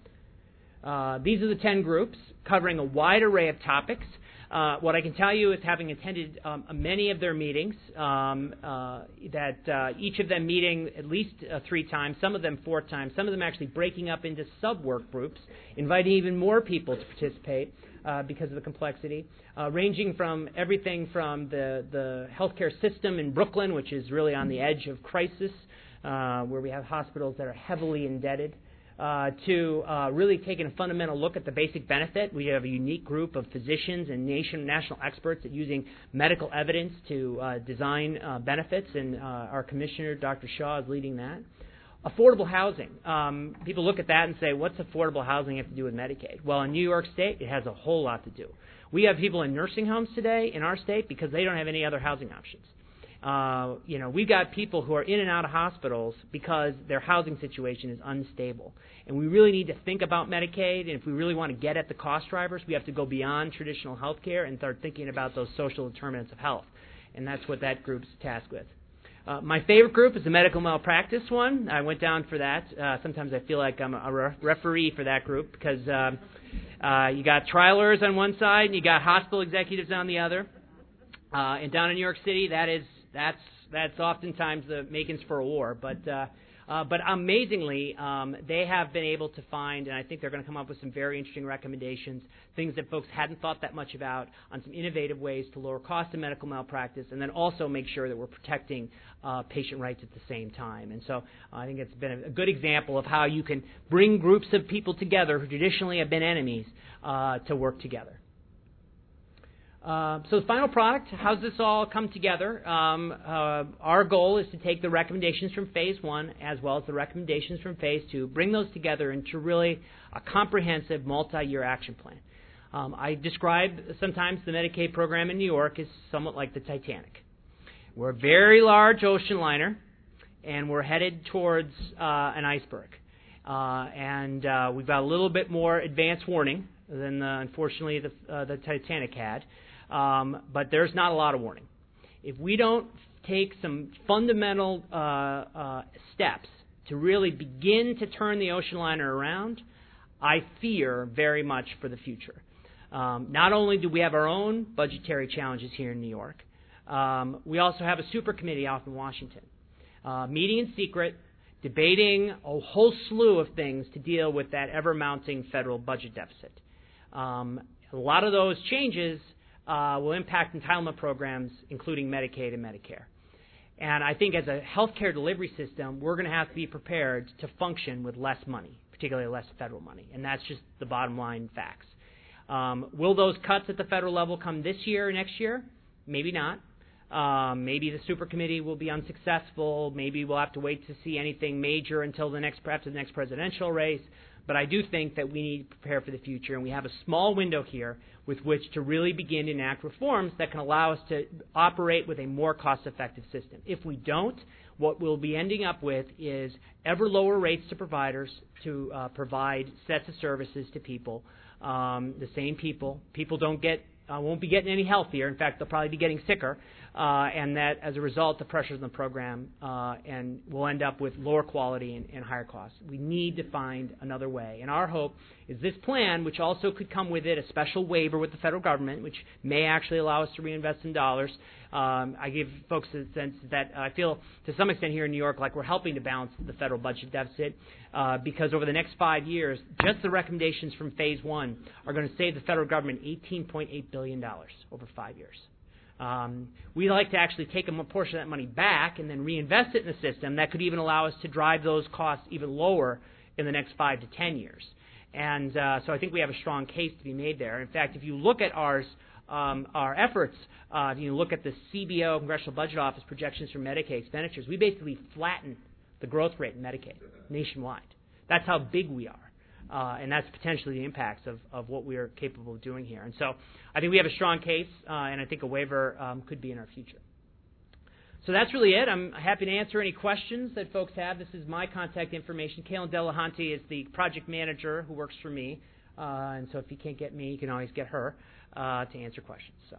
Uh, these are the ten groups covering a wide array of topics. Uh, what I can tell you is, having attended um, many of their meetings, um, uh, that uh, each of them meeting at least uh, three times, some of them four times, some of them actually breaking up into sub-work groups, inviting even more people to participate uh, because of the complexity, uh, ranging from everything from the, the healthcare system in Brooklyn, which is really on the edge of crisis, uh, where we have hospitals that are heavily indebted, Uh, to uh, really taking a fundamental look at the basic benefit. We have a unique group of physicians and nation, national experts at using medical evidence to uh, design uh, benefits, and uh, our commissioner, Doctor Shaw, is leading that. Affordable housing. Um, people look at that and say, what's affordable housing have to do with Medicaid? Well, in New York State, it has a whole lot to do. We have people in nursing homes today in our state because they don't have any other housing options. Uh, you know, we've got people who are in and out of hospitals because their housing situation is unstable. And we really need to think about Medicaid, and if we really want to get at the cost drivers, we have to go beyond traditional health care and start thinking about those social determinants of health. And that's what that group's tasked with. Uh, my favorite group is the medical malpractice one. I went down for that. Uh, sometimes I feel like I'm a re- referee for that group because uh, uh, you got trialers on one side and you got hospital executives on the other. Uh, and down in New York City, that is That's that's oftentimes the makings for a war. But uh, Uh, but amazingly, um, they have been able to find, and I think they're going to come up with some very interesting recommendations, things that folks hadn't thought that much about, on some innovative ways to lower cost of medical malpractice, and then also make sure that we're protecting uh, patient rights at the same time. And so uh, I think it's been a good example of how you can bring groups of people together who traditionally have been enemies uh, to work together. Uh, so the final product, how's this all come together? Um, uh, our goal is to take the recommendations from phase one as well as the recommendations from phase two, bring those together into really a comprehensive multi-year action plan. Um, I describe sometimes the Medicaid program in New York as somewhat like the Titanic. We're a very large ocean liner, and we're headed towards uh, an iceberg. Uh, and uh, we've got a little bit more advance warning than, uh, unfortunately, the, uh, the Titanic had. Um, but there's not a lot of warning. If we don't take some fundamental uh, uh, steps to really begin to turn the ocean liner around, I fear very much for the future. Um, not only do we have our own budgetary challenges here in New York, um, we also have a super committee out in Washington, uh, meeting in secret, debating a whole slew of things to deal with that ever-mounting federal budget deficit. Um, a lot of those changes Uh, will impact entitlement programs, including Medicaid and Medicare. And I think as a healthcare delivery system, we're going to have to be prepared to function with less money, particularly less federal money. And that's just the bottom line facts. Um, will those cuts at the federal level come this year or next year? Maybe not. Um, maybe the super committee will be unsuccessful. Maybe we'll have to wait to see anything major until the next, perhaps the next presidential race. But I do think that we need to prepare for the future, and we have a small window here with which to really begin to enact reforms that can allow us to operate with a more cost-effective system. If we don't, what we'll be ending up with is ever lower rates to providers to uh, provide sets of services to people, um, the same people. People don't get uh, won't be getting any healthier. In fact, they'll probably be getting sicker, uh, and that as a result, the pressures on the program uh, and we'll end up with lower quality and, and higher costs. We need to find another way, and our hope is this plan, which also could come with it a special waiver with the federal government, which may actually allow us to reinvest in dollars. Um, I give folks a sense that I feel to some extent here in New York like we're helping to balance the federal budget deficit uh, because over the next five years, just the recommendations from phase one are going to save the federal government eighteen point eight billion dollars over five years. Um, we like to actually take a portion of that money back and then reinvest it in the system. That could even allow us to drive those costs even lower in the next five to ten years. And uh, so I think we have a strong case to be made there. In fact, if you look at ours, um, our efforts, uh, if you look at the C B O, Congressional Budget Office projections for Medicaid expenditures, we basically flatten the growth rate in Medicaid nationwide. That's how big we are. Uh, and that's potentially the impacts of, of what we are capable of doing here. And so I think we have a strong case, uh, and I think a waiver um, could be in our future. So that's really it. I'm happy to answer any questions that folks have. This is my contact information. Kaylin Delahanty is the project manager who works for me. Uh, and so if you can't get me, you can always get her uh, to answer questions. So.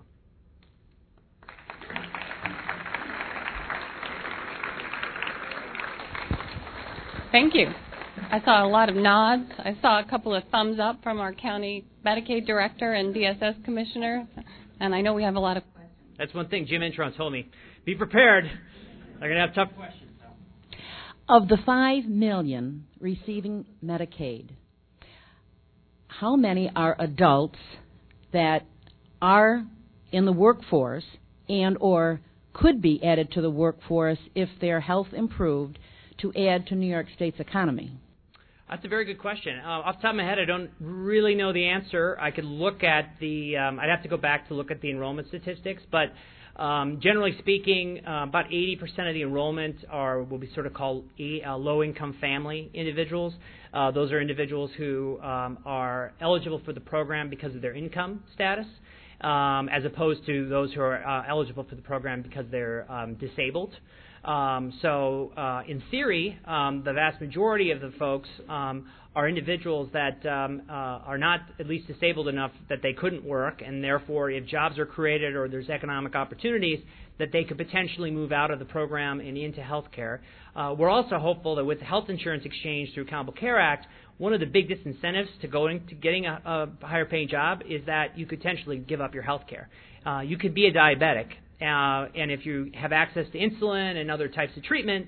Thank you. I saw a lot of nods. I saw a couple of thumbs up from our county Medicaid director and D S S commissioner, and I know we have a lot of questions. That's one thing Jim Intron told me. Be prepared. They're going to have tough questions. Of the five million receiving Medicaid, how many are adults that are in the workforce and or could be added to the workforce if their health improved to add to New York State's economy? That's a very good question. Uh, off the top of my head, I don't really know the answer. I could look at the, um, I'd have to go back to look at the enrollment statistics, but um, generally speaking, uh, about eighty percent of the enrollment are will be sort of called a, uh, low-income family individuals. Uh, those are individuals who um, are eligible for the program because of their income status, um, as opposed to those who are uh, eligible for the program because they're um, disabled. Um, so, uh, in theory, um, the vast majority of the folks um, are individuals that um, uh, are not at least disabled enough that they couldn't work, and therefore, if jobs are created or there's economic opportunities, that they could potentially move out of the program and into health care. Uh, we're also hopeful that with the health insurance exchange through Accountable Care Act, one of the big disincentives to going to getting a, a higher paying job is that you could potentially give up your health care. Uh, you could be a diabetic. Uh, and if you have access to insulin and other types of treatment,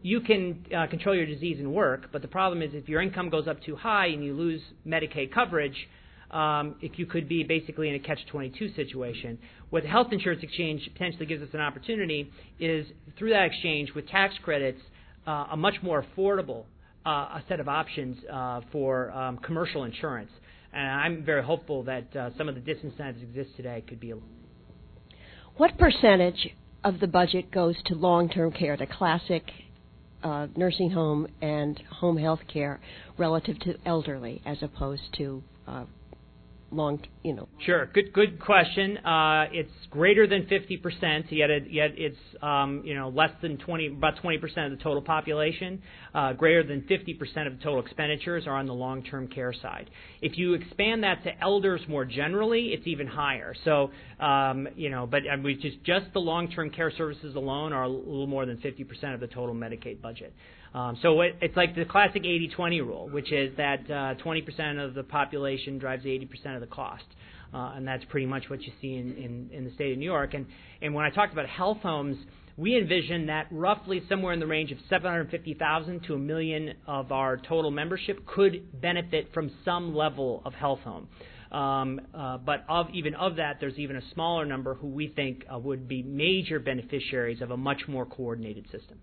you can uh, control your disease and work, but the problem is if your income goes up too high and you lose Medicaid coverage, um, if you could be basically in a catch twenty-two situation. What the health insurance exchange potentially gives us an opportunity is through that exchange with tax credits, uh, a much more affordable uh, a set of options uh, for um, commercial insurance. And I'm very hopeful that uh, some of the disincentives that exist today could be. What percentage of the budget goes to long-term care, the classic uh, nursing home and home health care, relative to elderly, as opposed to uh, long, you know? Sure. Good, good question. Uh, it's greater than fifty percent. Yet, it, yet it's um, you know less than twenty, about twenty percent of the total population. Uh, greater than fifty percent of the total expenditures are on the long-term care side. If you expand that to elders more generally, it's even higher. So um, you know, but I mean, just just the long-term care services alone are a little more than fifty percent of the total Medicaid budget. Um, so it, it's like the classic eighty twenty rule, which is that uh, twenty percent of the population drives eighty percent of the cost. Uh, and that's pretty much what you see in, in, in the state of New York. And, and when I talked about health homes, we envision that roughly somewhere in the range of seven hundred fifty thousand to a million of our total membership could benefit from some level of health home. Um, uh, but of even of that, there's even a smaller number who we think uh, would be major beneficiaries of a much more coordinated system.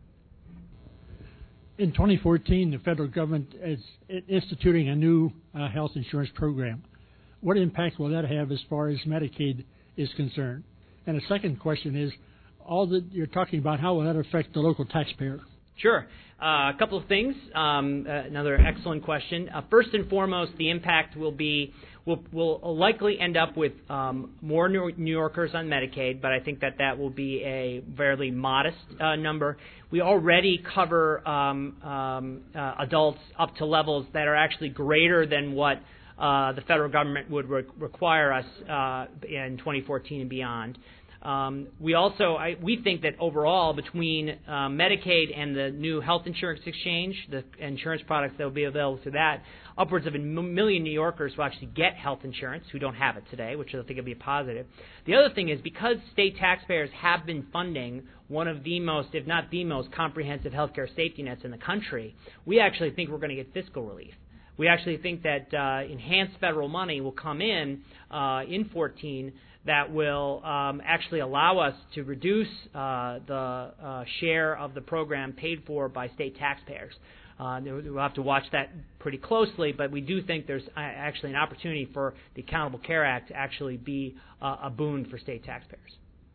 In twenty fourteen, the federal government is instituting a new uh, health insurance program. What impact will that have as far as Medicaid is concerned? And the second question is, all that you're talking about, how will that affect the local taxpayer? Sure. Uh, a couple of things. Um, uh, another excellent question. Uh, first and foremost, the impact will be will will likely end up with um, more New Yorkers on Medicaid, but I think that that will be a fairly modest uh, number. We already cover um, um, uh, adults up to levels that are actually greater than what uh, the federal government would re- require us uh, in twenty fourteen and beyond. Um, we also, I, we think that overall between uh, Medicaid and the new health insurance exchange, the insurance products that will be available to that, upwards of a million New Yorkers will actually get health insurance who don't have it today, which I think will be a positive. The other thing is because state taxpayers have been funding one of the most, if not the most, comprehensive healthcare safety nets in the country, we actually think we're going to get fiscal relief. We actually think that uh, enhanced federal money will come in uh, in fourteen that will um, actually allow us to reduce uh, the uh, share of the program paid for by state taxpayers. Uh, we'll have to watch that pretty closely, but we do think there's actually an opportunity for the Accountable Care Act to actually be uh, a boon for state taxpayers.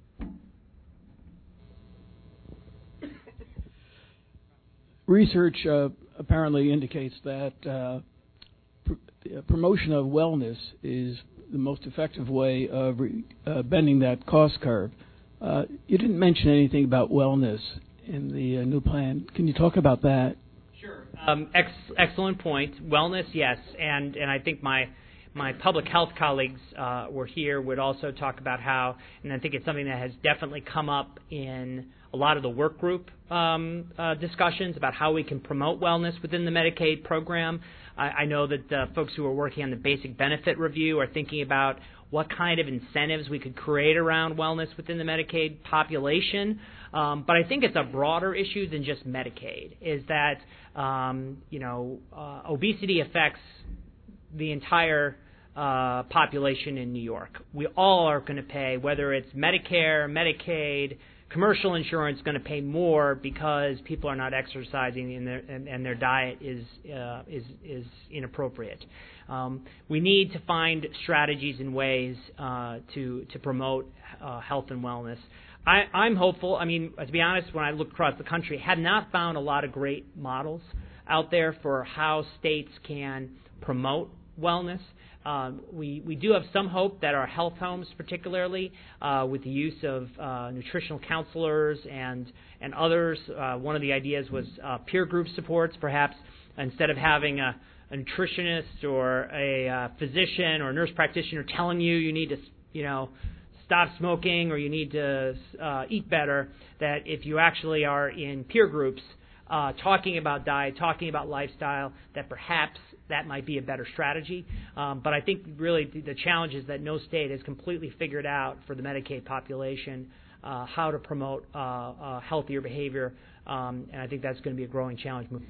Research uh, apparently indicates that uh, pr- promotion of wellness is the most effective way of re- uh, bending that cost curve. Uh, you didn't mention anything about wellness in the uh, new plan. Can you talk about that? Sure. Um, ex- excellent point. Wellness, yes, and and I think my my public health colleagues uh, were here would also talk about how, and I think it's something that has definitely come up in a lot of the work group um, uh, discussions about how we can promote wellness within the Medicaid program. I, I know that uh, folks who are working on the basic benefit review are thinking about what kind of incentives we could create around wellness within the Medicaid population. Um, but I think it's a broader issue than just Medicaid, is that, um, you know, uh, obesity affects the entire uh, population in New York. We all are going to pay, whether it's Medicare, Medicaid, commercial insurance, going to pay more because people are not exercising and their, and, and their diet is, uh, is, is inappropriate. Um, we need to find strategies and ways uh, to, to promote uh, health and wellness. I, I'm hopeful. I mean, to be honest, when I look across the country, I have not found a lot of great models out there for how states can promote wellness. Um, we, we do have some hope that our health homes, particularly uh, with the use of uh, nutritional counselors and, and others, uh, one of the ideas was uh, peer group supports, perhaps instead of having a, a nutritionist or a uh, physician or a nurse practitioner telling you you need to, you know, stop smoking or you need to uh, eat better, that if you actually are in peer groups uh, talking about diet, talking about lifestyle, that perhaps that might be a better strategy. Um, but I think really the, the challenge is that no state has completely figured out for the Medicaid population uh, how to promote uh, uh, healthier behavior, um, and I think that's going to be a growing challenge moving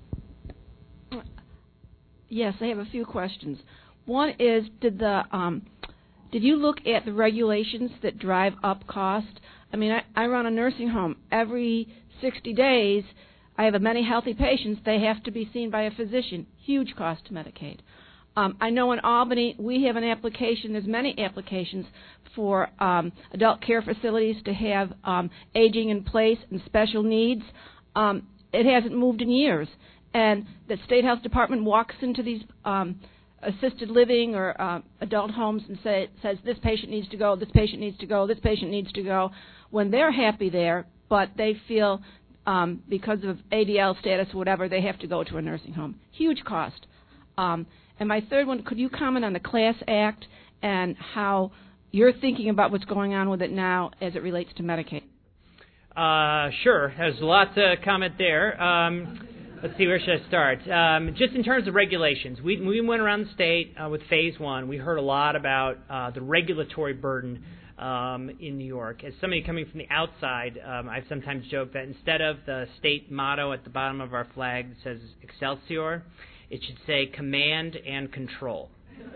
forward. Yes, I have a few questions. One is, did the um, did you look at the regulations that drive up cost? I mean, I, I run a nursing home. Every sixty days, I have many healthy patients. They have to be seen by a physician. Huge cost to Medicaid. Um, I know in Albany we have an application, there's many applications for um, adult care facilities to have um, aging in place and special needs. Um, it hasn't moved in years. And the State Health Department walks into these um, assisted living or uh, adult homes and say, says, this patient needs to go, this patient needs to go, this patient needs to go, when they're happy there, but they feel um, because of A D L status or whatever, they have to go to a nursing home. Huge cost. Um, And my third one, could you comment on the Class Act and how you're thinking about what's going on with it now as it relates to Medicaid? Uh, sure. There's a lot to comment there. Um, let's see, where should I start? Um, just in terms of regulations, we, we went around the state uh, with Phase One. We heard a lot about uh, the regulatory burden um, in New York. As somebody coming from the outside, um, I've sometimes joked that instead of the state motto at the bottom of our flag that says Excelsior, it should say command and control.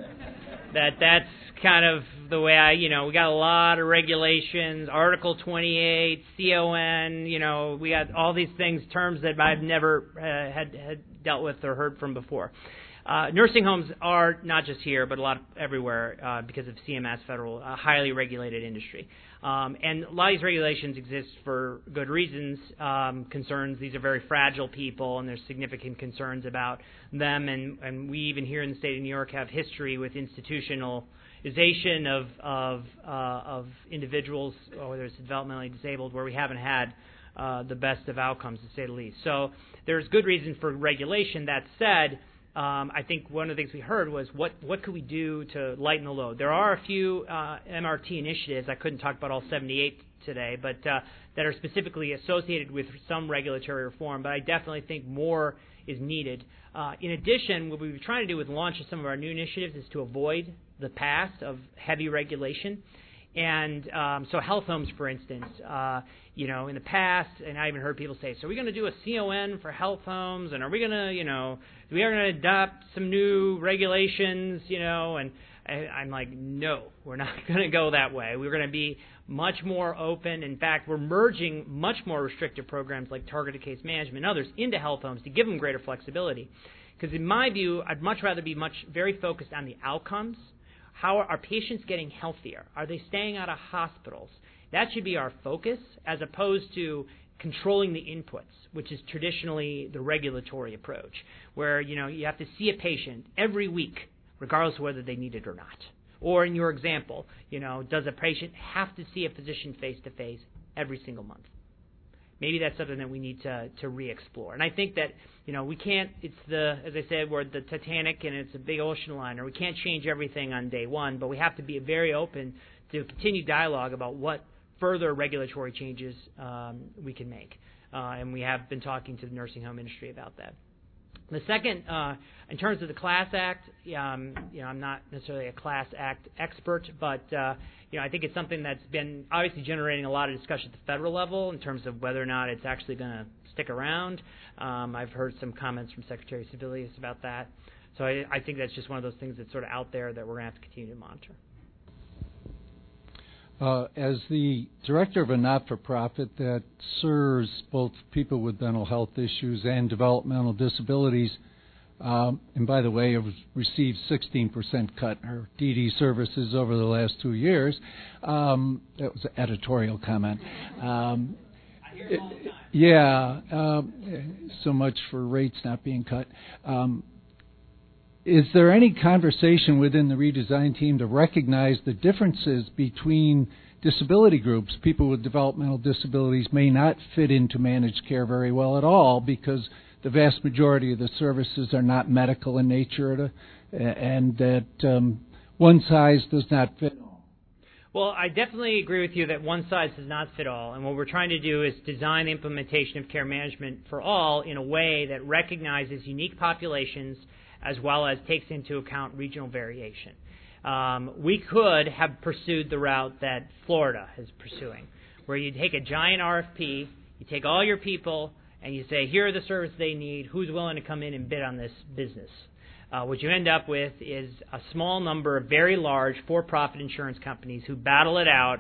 that that's kind of the way I, you know, we got a lot of regulations, Article twenty-eight, C O N, you know, we got all these things, terms that I've never uh, had, had dealt with or heard from before. Uh, nursing homes are not just here, but a lot of, everywhere uh, because of C M S, federal, uh, highly regulated industry. Um, and a lot of these regulations exist for good reasons, um, concerns. These are very fragile people, and there's significant concerns about them. And, and we even here in the state of New York have history with institutionalization of of, uh, of individuals, whether it's developmentally disabled, where we haven't had uh, the best of outcomes, to say the least. So there's good reason for regulation. That said, Um, I think one of the things we heard was what, what could we do to lighten the load. There are a few uh, M R T initiatives, I couldn't talk about all seventy-eight today, but uh, that are specifically associated with some regulatory reform, but I definitely think more is needed. Uh, in addition, what we've been trying to do with the launch of some of our new initiatives is to avoid the past of heavy regulation. And um, so health homes, for instance, uh, you know, in the past, and I even heard people say, so are we going to do a C O N for health homes, and are we going to, you know, we are going to adopt some new regulations, you know, and I, I'm like, no, we're not going to go that way. We're going to be much more open. In fact, we're merging much more restrictive programs like targeted case management and others into health homes to give them greater flexibility. Because in my view, I'd much rather be much very focused on the outcomes. How are our patients getting healthier? Are they staying out of hospitals? That should be our focus, as opposed to controlling the inputs, which is traditionally the regulatory approach, where you know you have to see a patient every week, regardless of whether they need it or not. Or in your example, you know, does a patient have to see a physician face to face every single month? Maybe that's something that we need to to re-explore. And I think that, you know, we can't, it's the, as I said, we're the Titanic and it's a big ocean liner. We can't change everything on day one, but we have to be very open to continue dialogue about what further regulatory changes um, we can make. Uh, and we have been talking to the nursing home industry about that. The second, uh, in terms of the Class Act, um, you know, I'm not necessarily a Class Act expert, but uh, you know, I think it's something that's been obviously generating a lot of discussion at the federal level in terms of whether or not it's actually going to stick around. Um, I've heard some comments from Secretary Sebelius about that. So I, I think that's just one of those things that's sort of out there that we're going to have to continue to monitor. Uh, as the director of a not-for-profit that serves both people with mental health issues and developmental disabilities, um, and by the way, have received sixteen percent cut in our D D services over the last two years. Um, that was an editorial comment. Um, I hear it all the time. Yeah, um, so much for rates not being cut. Um, Is there any conversation within the redesign team to recognize the differences between disability groups? People with developmental disabilities may not fit into managed care very well at all because the vast majority of the services are not medical in nature, and that um, one size does not fit all. Well, I definitely agree with you that one size does not fit all, and what we're trying to do is design the implementation of care management for all in a way that recognizes unique populations as well as takes into account regional variation. Um, we could have pursued the route that Florida is pursuing, where you take a giant R F P, you take all your people, and you say, here are the services they need, who's willing to come in and bid on this business. Uh, what you end up with is a small number of very large for-profit insurance companies who battle it out,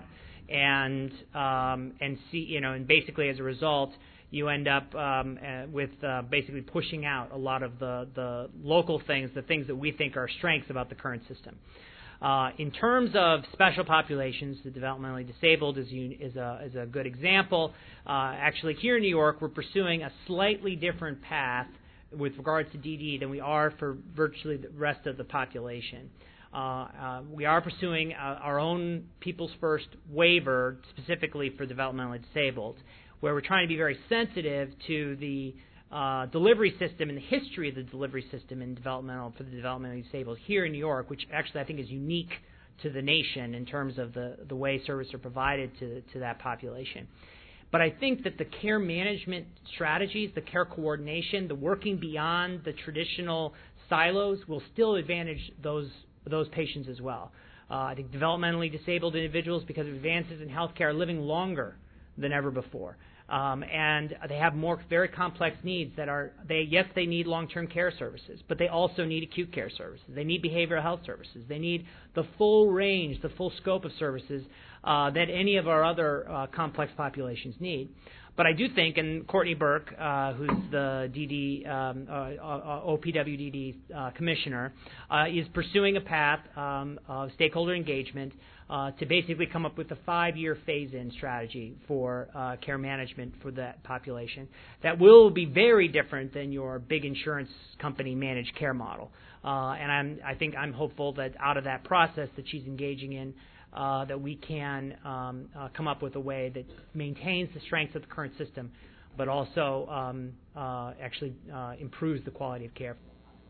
and um, and see, you know, and basically as a result, you end up um, uh, with uh, basically pushing out a lot of the, the local things, the things that we think are strengths about the current system. Uh, in terms of special populations, the developmentally disabled is, is, a, is a good example. Uh, actually, here in New York, we're pursuing a slightly different path with regards to D D than we are for virtually the rest of the population. Uh, uh, we are pursuing uh, our own People's First waiver specifically for developmentally disabled, where we're trying to be very sensitive to the uh, delivery system and the history of the delivery system in developmental for the developmentally disabled here in New York, which actually I think is unique to the nation in terms of the, the way services are provided to, to that population. But I think that the care management strategies, the care coordination, the working beyond the traditional silos will still advantage those those patients as well. Uh, I think developmentally disabled individuals, because of advances in healthcare, are living longer than ever before. Um, and they have more very complex needs that are, they yes, they need long-term care services, but they also need acute care services. They need behavioral health services. They need the full range, the full scope of services uh, that any of our other uh, complex populations need. But I do think, and Courtney Burke, uh, who's the D D, um, uh, uh, O P W D D uh, commissioner, uh, is pursuing a path um, of stakeholder engagement uh, to basically come up with a five-year phase-in strategy for uh, care management for that population that will be very different than your big insurance company managed care model. Uh, and I'm, I think I'm hopeful that out of that process that she's engaging in, Uh, that we can um, uh, come up with a way that maintains the strengths of the current system, but also um, uh, actually uh, improves the quality of care.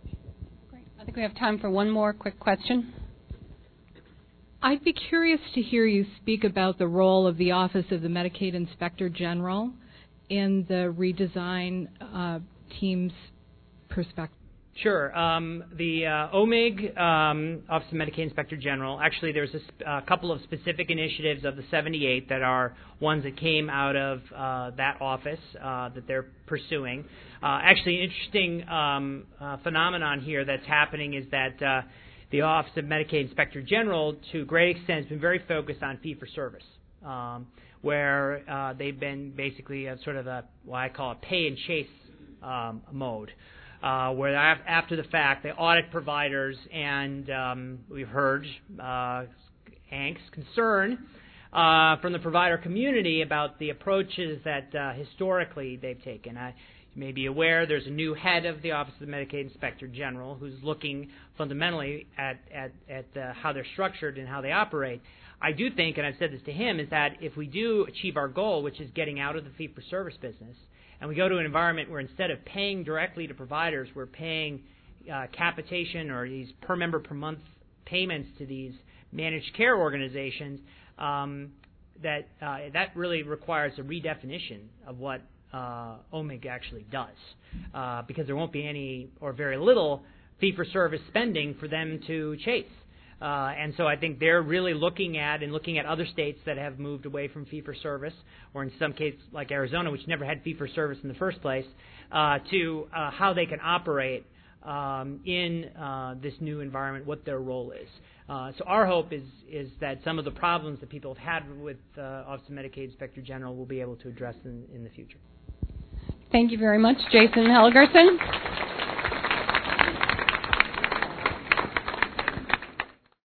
Great. I think we have time for one more quick question. I'd be curious to hear you speak about the role of the Office of the Medicaid Inspector General in the redesign uh, team's perspective. Sure. Um, the uh, O M I G, um, Office of Medicaid Inspector General, actually there's a sp- uh, couple of specific initiatives of the seventy-eight that are ones that came out of uh, that office uh, that they're pursuing. Uh, actually, an interesting um, uh, phenomenon here that's happening is that uh, the Office of Medicaid Inspector General, to a great extent, has been very focused on fee-for-service, um, where uh, they've been basically a sort of a, what I call a pay-and-chase um, mode. Uh, where after the fact they audit providers, and um, we've heard uh, angst, concern uh, from the provider community about the approaches that uh, historically they've taken. I, you may be aware there's a new head of the Office of the Medicaid Inspector General who's looking fundamentally at, at, at uh, how they're structured and how they operate. I do think, and I've said this to him, is that if we do achieve our goal, which is getting out of the fee-for-service business, and we go to an environment where instead of paying directly to providers, we're paying uh, capitation or these per member per month payments to these managed care organizations, um, that uh, that really requires a redefinition of what uh, O M I G actually does, uh, because there won't be any or very little fee-for-service spending for them to chase. Uh, and so I think they're really looking at and looking at other states that have moved away from fee-for-service, or in some cases like Arizona, which never had fee-for-service in the first place, uh, to uh, how they can operate um, in uh, this new environment, what their role is. Uh, so our hope is is that some of the problems that people have had with uh, Office of Medicaid Inspector General will be able to address in, in the future. Thank you very much, Jason Helgerson.